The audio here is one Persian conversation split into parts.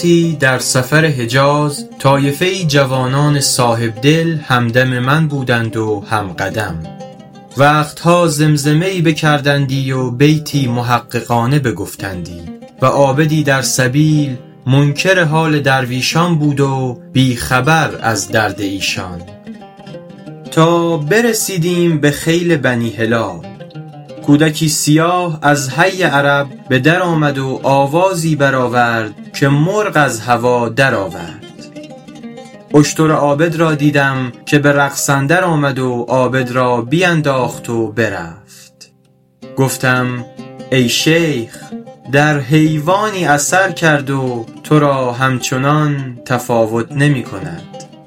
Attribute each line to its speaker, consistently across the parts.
Speaker 1: وقتی در سفر حجاز طایفه‌ای جوانان صاحب دل همدم من بودند و هم قدم. وقتها زمزمه‌ای بکردندی و بیتی محققانه بگفتندی و عابدی در سبیل منکر حال درویشان بود و بی خبر از درد ایشان، تا برسیدیم به خیل بنی هلال. کودکی سیاه از حی عرب به در آمد و آوازی برآورد که مرغ از هوا در آورد. اشتر عابد را دیدم که به رقص اندر آمد و عابد را بینداخت و برفت. گفتم ای شیخ، در حیوانی اثر کرد و تو را همچنان تفاوت نمی کند.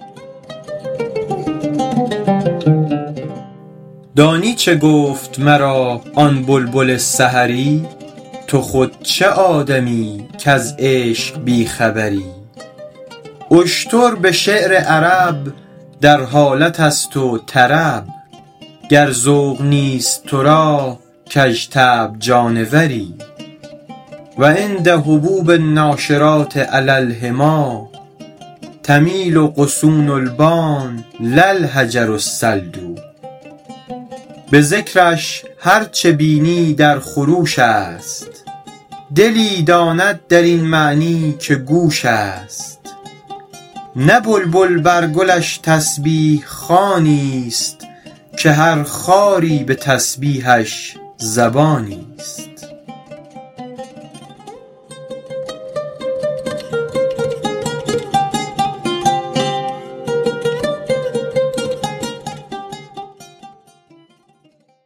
Speaker 1: دانی چه گفت مرا آن بلبل سحری؟ تو خود چه آدمی کز عشق بی خبری؟ اشتر به شعر عرب در حالت است و طرب، گر ذوق نیست تو را کژطبع جانوری. و عند هبوب الناشرات علی الحما، تمیل غصون البان لا الحجر الصلد. به ذکرش هر چه بینی در خروش است، دلی داند در این معنی که گوش است. نه بلبل بر گلش تسبیح خوانی است، که هر خاری به تسبیحش زبانی است.